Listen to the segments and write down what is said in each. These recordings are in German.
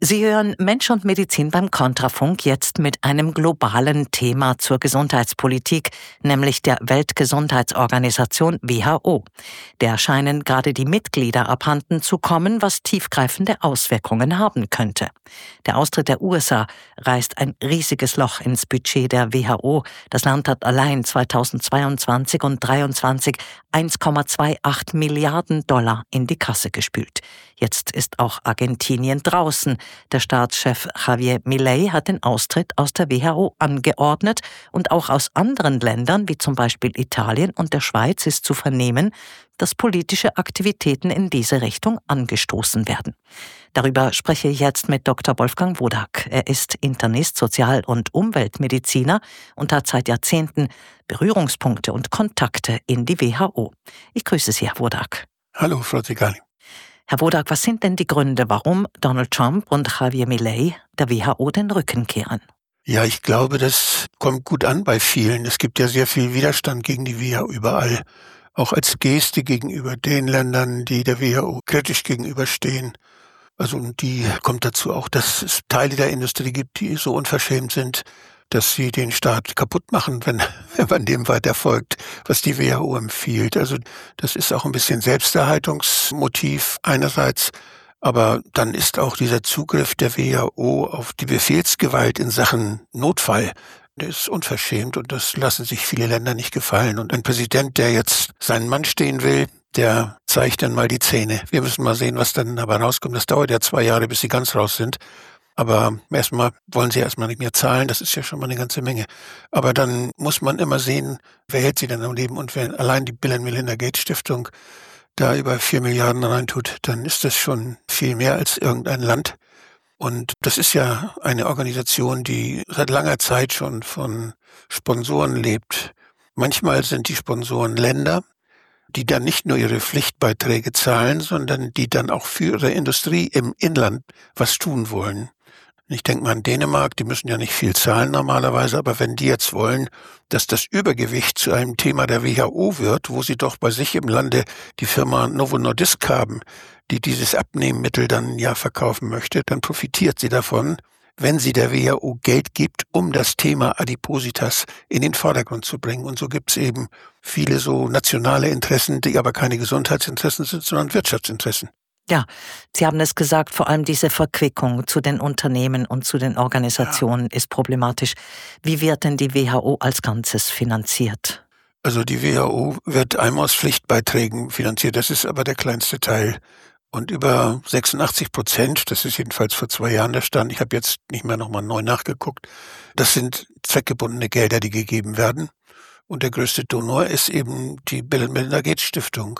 Sie hören Mensch und Medizin beim Kontrafunk, jetzt mit einem globalen Thema zur Gesundheitspolitik, nämlich der Weltgesundheitsorganisation WHO. Der scheinen gerade die Mitglieder abhanden zu kommen, was tiefgreifende Auswirkungen haben könnte. Der Austritt der USA reißt ein riesiges Loch ins Budget der WHO. Das Land hat allein 2022 und 2023 $1,28 Milliarden in die Kasse gespült. Jetzt ist auch Argentinien draußen. Der Staatschef Javier Milei hat den Austritt aus der WHO angeordnet und auch aus anderen Ländern, wie zum Beispiel Italien und der Schweiz, ist zu vernehmen, dass politische Aktivitäten in diese Richtung angestoßen werden. Darüber spreche ich jetzt mit Dr. Wolfgang Wodak. Er ist Internist, Sozial- und Umweltmediziner und hat seit Jahrzehnten Berührungspunkte und Kontakte in die WHO. Ich grüße Sie, Herr Wodak. Hallo, Frau Zigani. Herr Wodak, was sind denn die Gründe, warum Donald Trump und Javier Milei der WHO den Rücken kehren? Ja, ich glaube, das kommt gut an bei vielen. Es gibt ja sehr viel Widerstand gegen die WHO überall. Auch als Geste gegenüber den Ländern, die der WHO kritisch gegenüberstehen. Also die kommt dazu auch, dass es Teile der Industrie gibt, die so unverschämt sind, dass sie den Staat kaputt machen, wenn man dem weiter folgt, was die WHO empfiehlt. Also das ist auch ein bisschen Selbsterhaltungsmotiv einerseits, aber dann ist auch dieser Zugriff der WHO auf die Befehlsgewalt in Sachen Notfall, der ist unverschämt und das lassen sich viele Länder nicht gefallen. Und ein Präsident, der jetzt seinen Mann stehen will, der zeigt dann mal die Zähne. Wir müssen mal sehen, was dann dabei rauskommt. Das dauert ja 2 Jahre, bis sie ganz raus sind. Aber erstmal wollen sie erstmal nicht mehr zahlen, das ist ja schon mal eine ganze Menge. Aber dann muss man immer sehen, wer hält sie denn am Leben. Und wenn allein die Bill & Melinda Gates Stiftung da über 4 Milliarden reintut, dann ist das schon viel mehr als irgendein Land. Und das ist ja eine Organisation, die seit langer Zeit schon von Sponsoren lebt. Manchmal sind die Sponsoren Länder, die dann nicht nur ihre Pflichtbeiträge zahlen, sondern die dann auch für ihre Industrie im Inland was tun wollen. Ich denke mal an Dänemark, die müssen ja nicht viel zahlen normalerweise, aber wenn die jetzt wollen, dass das Übergewicht zu einem Thema der WHO wird, wo sie doch bei sich im Lande die Firma Novo Nordisk haben, die dieses Abnehmmittel dann ja verkaufen möchte, dann profitiert sie davon, wenn sie der WHO Geld gibt, um das Thema Adipositas in den Vordergrund zu bringen. Und so gibt es eben viele so nationale Interessen, die aber keine Gesundheitsinteressen sind, sondern Wirtschaftsinteressen. Ja, Sie haben es gesagt, vor allem diese Verquickung zu den Unternehmen und zu den Organisationen ist problematisch. Wie wird denn die WHO als Ganzes finanziert? Also die WHO wird einmal aus Pflichtbeiträgen finanziert, das ist aber der kleinste Teil. Und über 86%, das ist jedenfalls vor 2 Jahren der Stand, ich habe jetzt nicht mehr nochmal neu nachgeguckt, das sind zweckgebundene Gelder, die gegeben werden. Und der größte Donor ist eben die Bill & Melinda Gates Stiftung.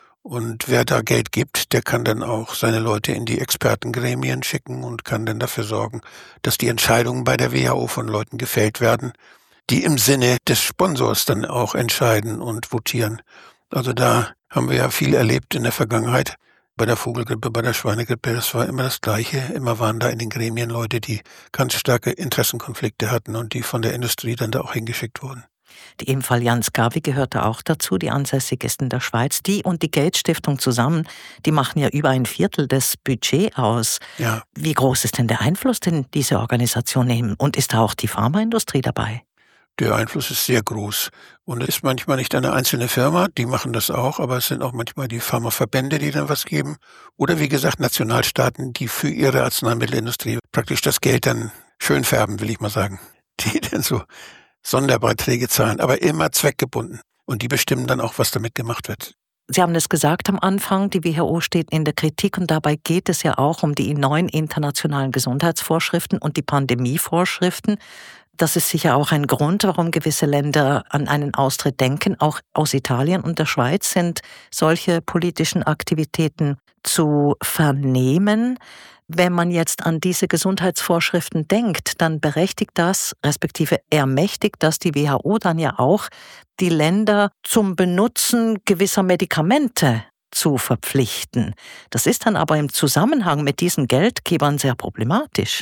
Und wer da Geld gibt, der kann dann auch seine Leute in die Expertengremien schicken und kann dann dafür sorgen, dass die Entscheidungen bei der WHO von Leuten gefällt werden, die im Sinne des Sponsors dann auch entscheiden und votieren. Also da haben wir ja viel erlebt in der Vergangenheit. Bei der Vogelgrippe, bei der Schweinegrippe, das war immer das Gleiche. Immer waren da in den Gremien Leute, die ganz starke Interessenkonflikte hatten und die von der Industrie dann da auch hingeschickt wurden. Die Impfall Jans Gavi gehörte auch dazu, die ansässig ist in der Schweiz. Die und die Gates Stiftung zusammen, die machen ja über 1/4 des Budgets aus. Ja. Wie groß ist denn der Einfluss, den diese Organisation nehmen? Und ist da auch die Pharmaindustrie dabei? Der Einfluss ist sehr groß. Und es ist manchmal nicht eine einzelne Firma, die machen das auch, aber es sind auch manchmal die Pharmaverbände, die dann was geben. Oder wie gesagt, Nationalstaaten, die für ihre Arzneimittelindustrie praktisch das Geld dann schön färben, will ich mal sagen. Die dann so Sonderbeiträge zahlen, aber immer zweckgebunden. Und die bestimmen dann auch, was damit gemacht wird. Sie haben es gesagt am Anfang, die WHO steht in der Kritik und dabei geht es ja auch um die neuen internationalen Gesundheitsvorschriften und die Pandemievorschriften. Das ist sicher auch ein Grund, warum gewisse Länder an einen Austritt denken. Auch aus Italien und der Schweiz sind solche politischen Aktivitäten zu vernehmen. Wenn man jetzt an diese Gesundheitsvorschriften denkt, dann berechtigt das, respektive ermächtigt das die WHO dann ja auch, die Länder zum Benutzen gewisser Medikamente zu verpflichten. Das ist dann aber im Zusammenhang mit diesen Geldgebern sehr problematisch.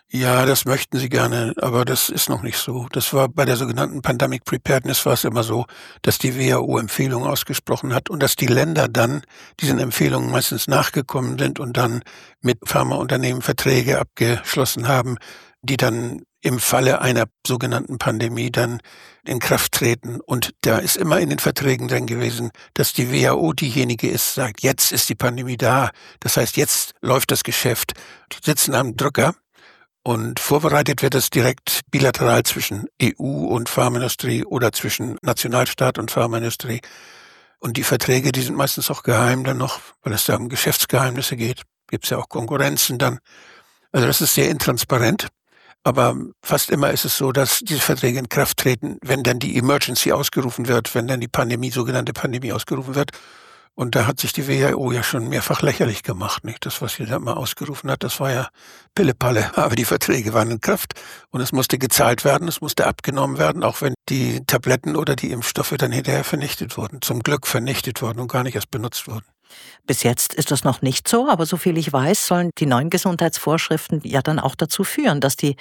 Ja, das möchten sie gerne, aber das ist noch nicht so. Das war bei der sogenannten Pandemic Preparedness war es immer so, dass die WHO Empfehlungen ausgesprochen hat und dass die Länder dann diesen Empfehlungen meistens nachgekommen sind und dann mit Pharmaunternehmen Verträge abgeschlossen haben, die dann im Falle einer sogenannten Pandemie dann in Kraft treten. Und da ist immer in den Verträgen drin gewesen, dass die WHO diejenige ist, sagt, jetzt ist die Pandemie da. Das heißt, jetzt läuft das Geschäft. Die sitzen am Drücker. Und vorbereitet wird es direkt bilateral zwischen EU und Pharmaindustrie oder zwischen Nationalstaat und Pharmaindustrie. Und die Verträge, die sind meistens auch geheim dann noch, weil es da um Geschäftsgeheimnisse geht. Gibt es ja auch Konkurrenzen dann. Also das ist sehr intransparent. Aber fast immer ist es so, dass diese Verträge in Kraft treten, wenn dann die Emergency ausgerufen wird, wenn dann die Pandemie, sogenannte Pandemie ausgerufen wird. Und da hat sich die WHO ja schon mehrfach lächerlich gemacht, nicht? Das, was sie da mal ausgerufen hat, das war ja Pillepalle. Aber die Verträge waren in Kraft und es musste gezahlt werden, es musste abgenommen werden, auch wenn die Tabletten oder die Impfstoffe dann hinterher vernichtet wurden. Zum Glück vernichtet wurden und gar nicht erst benutzt wurden. Bis jetzt ist das noch nicht so, aber soviel ich weiß, sollen die neuen Gesundheitsvorschriften ja dann auch dazu führen, dass die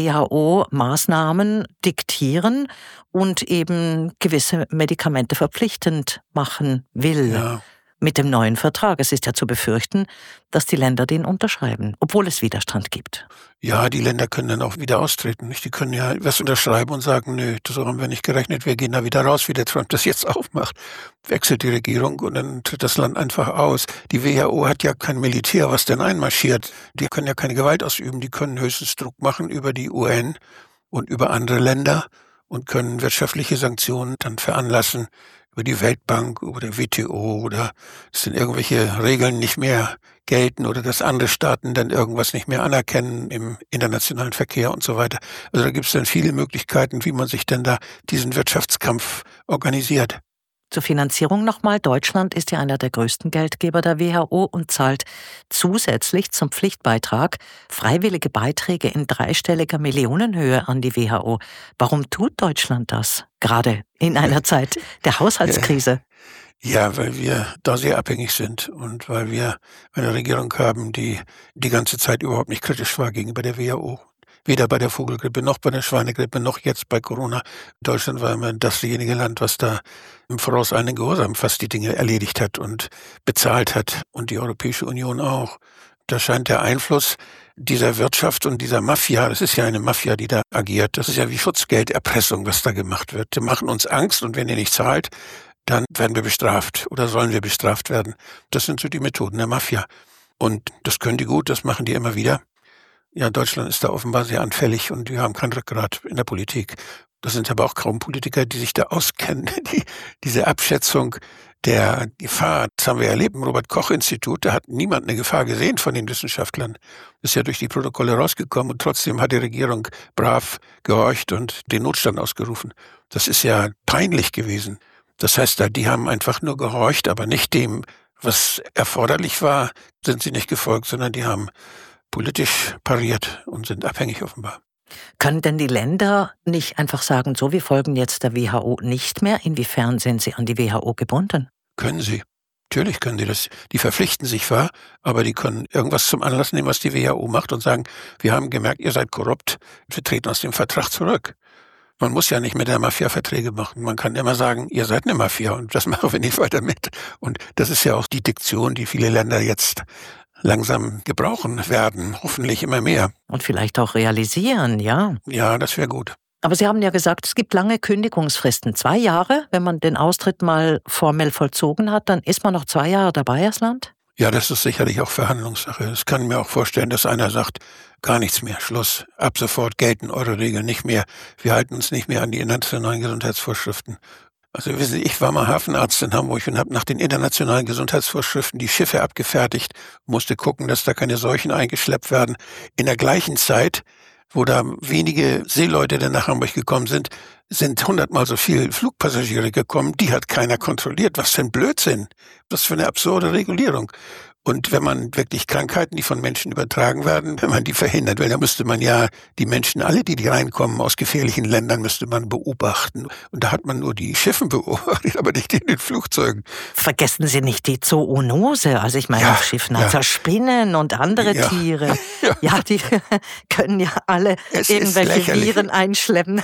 WHO Maßnahmen diktieren und eben gewisse Medikamente verpflichtend machen will. Ja. Mit dem neuen Vertrag. Es ist ja zu befürchten, dass die Länder den unterschreiben, obwohl es Widerstand gibt. Ja, die Länder können dann auch wieder austreten, nicht? Die können ja was unterschreiben und sagen, nö, so haben wir nicht gerechnet, wir gehen da wieder raus, wie der Trump das jetzt aufmacht. Wechselt die Regierung und dann tritt das Land einfach aus. Die WHO hat ja kein Militär, was denn einmarschiert. Die können ja keine Gewalt ausüben, die können höchstens Druck machen über die UN und über andere Länder und können wirtschaftliche Sanktionen dann veranlassen über die Weltbank, über die WTO oder es sind irgendwelche Regeln nicht mehr gelten oder dass andere Staaten dann irgendwas nicht mehr anerkennen im internationalen Verkehr und so weiter. Also da gibt es dann viele Möglichkeiten, wie man sich denn da diesen Wirtschaftskampf organisiert. Zur Finanzierung nochmal. Deutschland ist ja einer der größten Geldgeber der WHO und zahlt zusätzlich zum Pflichtbeitrag freiwillige Beiträge in dreistelliger Millionenhöhe an die WHO. Warum tut Deutschland das? Gerade in einer Zeit der Haushaltskrise. Ja, weil wir da sehr abhängig sind und weil wir eine Regierung haben, die die ganze Zeit überhaupt nicht kritisch war gegenüber der WHO. Weder bei der Vogelgrippe noch bei der Schweinegrippe noch jetzt bei Corona. Deutschland war immer dasjenige Land, was da im vorauseilenden Gehorsam fast die Dinge erledigt hat und bezahlt hat. Und die Europäische Union auch. Da scheint der Einfluss dieser Wirtschaft und dieser Mafia, das ist ja eine Mafia, die da agiert, das ist ja wie Schutzgelderpressung, was da gemacht wird. Die machen uns Angst und wenn ihr nicht zahlt, dann werden wir bestraft oder sollen wir bestraft werden. Das sind so die Methoden der Mafia. Und das können die gut, das machen die immer wieder. Ja, Deutschland ist da offenbar sehr anfällig und die haben kein Rückgrat in der Politik. Das sind aber auch kaum Politiker, die sich da auskennen. Diese Abschätzung der Gefahr, das haben wir erlebt im Robert-Koch-Institut, da hat niemand eine Gefahr gesehen von den Wissenschaftlern. Ist ja durch die Protokolle rausgekommen und trotzdem hat die Regierung brav gehorcht und den Notstand ausgerufen. Das ist ja peinlich gewesen. Das heißt, die haben einfach nur gehorcht, aber nicht dem, was erforderlich war, sind sie nicht gefolgt, sondern die haben politisch pariert und sind abhängig offenbar. Können denn die Länder nicht einfach sagen, so, wir folgen jetzt der WHO nicht mehr? Inwiefern sind sie an die WHO gebunden? Können sie. Natürlich können die das. Die verpflichten sich zwar, aber die können irgendwas zum Anlass nehmen, was die WHO macht und sagen, wir haben gemerkt, ihr seid korrupt, wir treten aus dem Vertrag zurück. Man muss ja nicht mit der Mafia Verträge machen. Man kann immer sagen, ihr seid eine Mafia und das machen wir nicht weiter mit. Und das ist ja auch die Diktion, die viele Länder jetzt langsam gebrauchen werden, hoffentlich immer mehr. Und vielleicht auch realisieren, ja. Ja, das wäre gut. Aber Sie haben ja gesagt, es gibt lange Kündigungsfristen. 2 Jahre, wenn man den Austritt mal formell vollzogen hat, dann ist man noch 2 Jahre dabei als Land? Ja, das ist sicherlich auch Verhandlungssache. Es kann mir auch vorstellen, dass einer sagt, gar nichts mehr, Schluss. Ab sofort gelten eure Regeln nicht mehr. Wir halten uns nicht mehr an die internationalen Gesundheitsvorschriften. Also wissen Sie, ich war mal Hafenarzt in Hamburg und habe nach den internationalen Gesundheitsvorschriften die Schiffe abgefertigt, musste gucken, dass da keine Seuchen eingeschleppt werden. In der gleichen Zeit, wo da wenige Seeleute dann nach Hamburg gekommen sind 100-mal so viele Flugpassagiere gekommen. Die hat keiner kontrolliert. Was für ein Blödsinn. Was für eine absurde Regulierung. Und wenn man wirklich Krankheiten, die von Menschen übertragen werden, wenn man die verhindert will, dann müsste man ja die Menschen, alle, die reinkommen aus gefährlichen Ländern, müsste man beobachten. Und da hat man nur die Schiffen beobachtet, aber nicht in den Flugzeugen. Vergessen Sie nicht die Zoonose. Also ich meine, auf Schiffen also Spinnen und andere Tiere. Ja, die können ja alle irgendwelche Viren einschleppen.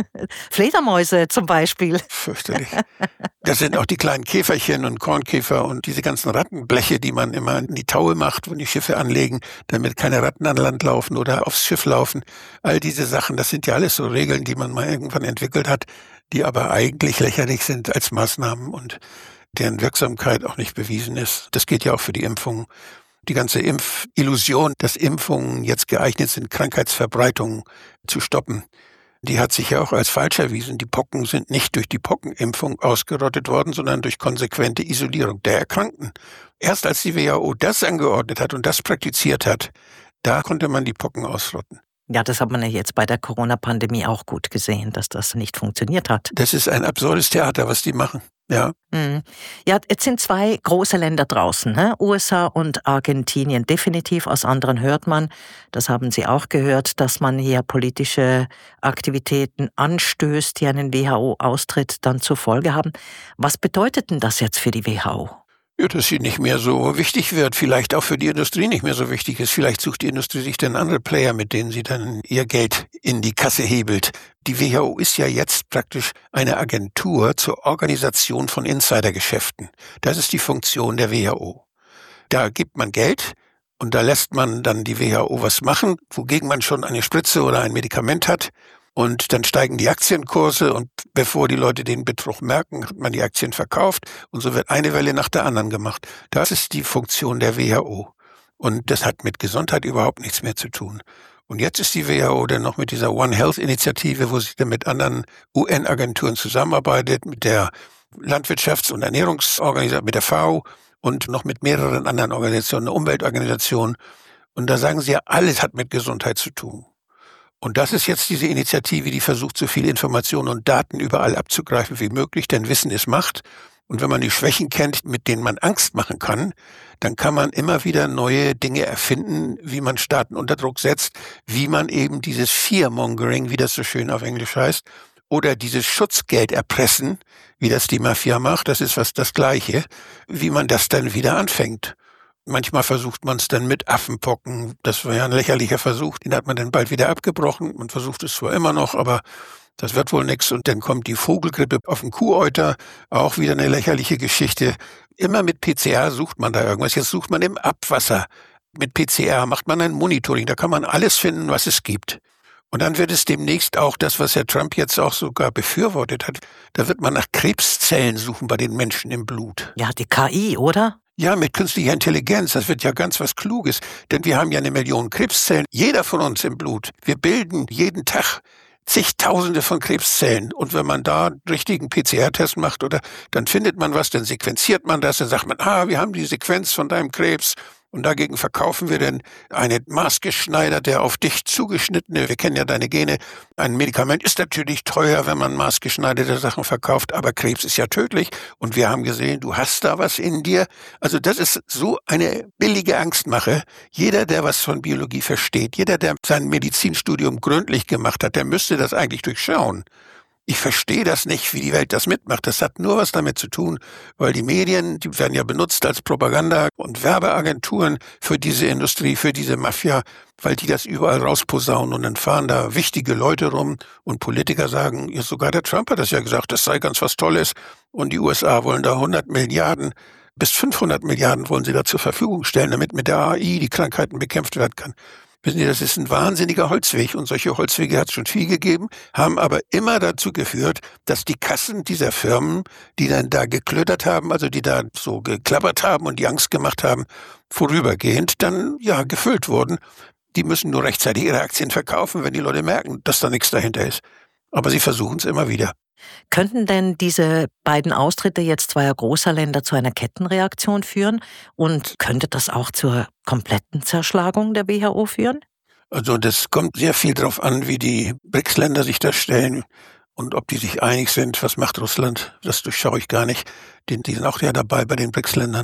Fledermäuse zum Beispiel. Fürchterlich. Das sind auch die kleinen Käferchen und Kornkäfer und diese ganzen Rattenbleche, die man immer in die Taue macht, wenn die Schiffe anlegen, damit keine Ratten an Land laufen oder aufs Schiff laufen. All diese Sachen, das sind ja alles so Regeln, die man mal irgendwann entwickelt hat, die aber eigentlich lächerlich sind als Maßnahmen und deren Wirksamkeit auch nicht bewiesen ist. Das geht ja auch für die Impfung. Die ganze Impfillusion, dass Impfungen jetzt geeignet sind, Krankheitsverbreitung zu stoppen, die hat sich ja auch als falsch erwiesen. Die Pocken sind nicht durch die Pockenimpfung ausgerottet worden, sondern durch konsequente Isolierung der Erkrankten. Erst als die WHO das angeordnet hat und das praktiziert hat, da konnte man die Pocken ausrotten. Ja, das hat man ja jetzt bei der Corona-Pandemie auch gut gesehen, dass das nicht funktioniert hat. Das ist ein absurdes Theater, was die machen. Ja. Ja, jetzt sind zwei große Länder draußen, ne? USA und Argentinien. Definitiv, aus anderen hört man, das haben Sie auch gehört, dass man hier politische Aktivitäten anstößt, die einen WHO-Austritt dann zur Folge haben. Was bedeutet denn das jetzt für die WHO? Ja, dass sie nicht mehr so wichtig wird, vielleicht auch für die Industrie nicht mehr so wichtig ist. Vielleicht sucht die Industrie sich dann andere Player, mit denen sie dann ihr Geld in die Kasse hebelt. Die WHO ist ja jetzt praktisch eine Agentur zur Organisation von Insidergeschäften. Das ist die Funktion der WHO. Da gibt man Geld und da lässt man dann die WHO was machen, wogegen man schon eine Spritze oder ein Medikament hat. Und dann steigen die Aktienkurse und bevor die Leute den Betrug merken, hat man die Aktien verkauft und so wird eine Welle nach der anderen gemacht. Das ist die Funktion der WHO. Und das hat mit Gesundheit überhaupt nichts mehr zu tun. Und jetzt ist die WHO dann noch mit dieser One Health Initiative, wo sie dann mit anderen UN-Agenturen zusammenarbeitet, mit der Landwirtschafts- und Ernährungsorganisation, mit der FAO und noch mit mehreren anderen Organisationen, eine Umweltorganisation. Und da sagen sie ja, alles hat mit Gesundheit zu tun. Und das ist jetzt diese Initiative, die versucht, so viel Informationen und Daten überall abzugreifen wie möglich, denn Wissen ist Macht. Und wenn man die Schwächen kennt, mit denen man Angst machen kann, dann kann man immer wieder neue Dinge erfinden, wie man Staaten unter Druck setzt, wie man eben dieses Fearmongering, wie das so schön auf Englisch heißt, oder dieses Schutzgeld erpressen, wie das die Mafia macht, das ist fast das Gleiche, wie man das dann wieder anfängt. Manchmal versucht man es dann mit Affenpocken. Das war ja ein lächerlicher Versuch. Den hat man dann bald wieder abgebrochen. Man versucht es zwar immer noch, aber das wird wohl nichts. Und dann kommt die Vogelgrippe auf den Kuhäuter. Auch wieder eine lächerliche Geschichte. Immer mit PCR sucht man da irgendwas. Jetzt sucht man im Abwasser. Mit PCR macht man ein Monitoring. Da kann man alles finden, was es gibt. Und dann wird es demnächst auch das, was Herr Trump jetzt auch sogar befürwortet hat. Da wird man nach Krebszellen suchen bei den Menschen im Blut. Ja, die KI, oder? Ja, mit künstlicher Intelligenz, das wird ja ganz was Kluges, denn wir haben ja 1 Million Krebszellen, jeder von uns im Blut. Wir bilden jeden Tag zigtausende von Krebszellen und wenn man da einen richtigen PCR-Test macht oder dann findet man was, dann sequenziert man das, dann sagt man, wir haben die Sequenz von deinem Krebs und dagegen verkaufen wir dann eine maßgeschneiderte, auf dich zugeschnittene, wir kennen ja deine Gene, ein Medikament ist natürlich teuer, wenn man maßgeschneiderte Sachen verkauft, aber Krebs ist ja tödlich und wir haben gesehen, du hast da was in dir. Also das ist so eine billige Angstmache. Jeder, der was von Biologie versteht, jeder, der sein Medizinstudium gründlich gemacht hat, der müsste das eigentlich durchschauen. Ich verstehe das nicht, wie die Welt das mitmacht. Das hat nur was damit zu tun, weil die Medien, die werden ja benutzt als Propaganda- und Werbeagenturen für diese Industrie, für diese Mafia, weil die das überall rausposaunen und dann fahren da wichtige Leute rum und Politiker sagen, ja, sogar der Trump hat das ja gesagt, das sei ganz was Tolles und die USA wollen da 100 Milliarden bis 500 Milliarden wollen sie da zur Verfügung stellen, damit mit der AI die Krankheiten bekämpft werden kann. Wissen Sie, das ist ein wahnsinniger Holzweg und solche Holzwege hat es schon viel gegeben, haben aber immer dazu geführt, dass die Kassen dieser Firmen, die dann da geklöttert haben, also die da so geklappert haben und die Angst gemacht haben, vorübergehend dann ja gefüllt wurden. Die müssen nur rechtzeitig ihre Aktien verkaufen, wenn die Leute merken, dass da nichts dahinter ist. Aber sie versuchen es immer wieder. Könnten denn diese beiden Austritte jetzt zweier großer Länder zu einer Kettenreaktion führen? Und könnte das auch zur kompletten Zerschlagung der WHO führen? Also das kommt sehr viel darauf an, wie die BRICS-Länder sich da stellen und ob die sich einig sind. Was macht Russland? Das durchschaue ich gar nicht. Die sind auch ja dabei bei den BRICS-Ländern.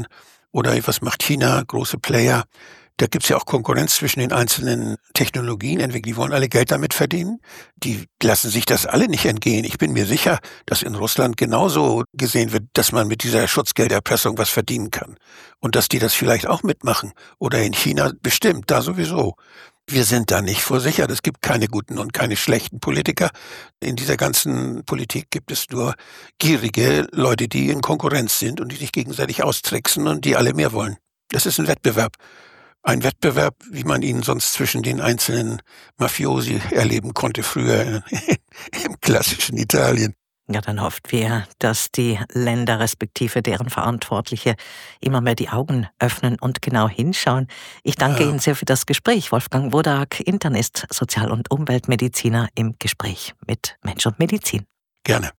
Oder was macht China, große Player? Da gibt's ja auch Konkurrenz zwischen den einzelnen Technologien. Entweder die wollen alle Geld damit verdienen, die lassen sich das alle nicht entgehen. Ich bin mir sicher, dass in Russland genauso gesehen wird, dass man mit dieser Schutzgelderpressung was verdienen kann. Und dass die das vielleicht auch mitmachen. Oder in China bestimmt, da sowieso. Wir sind da nicht vor sicher. Es gibt keine guten und keine schlechten Politiker. In dieser ganzen Politik gibt es nur gierige Leute, die in Konkurrenz sind und die sich gegenseitig austricksen und die alle mehr wollen. Das ist ein Wettbewerb. Ein Wettbewerb, wie man ihn sonst zwischen den einzelnen Mafiosi erleben konnte früher im klassischen Italien. Ja, dann hoffen wir, dass die Länder respektive deren Verantwortliche immer mehr die Augen öffnen und genau hinschauen. Ich danke Ihnen sehr für das Gespräch. Wolfgang Wodak, Internist, Sozial- und Umweltmediziner im Gespräch mit Mensch und Medizin. Gerne.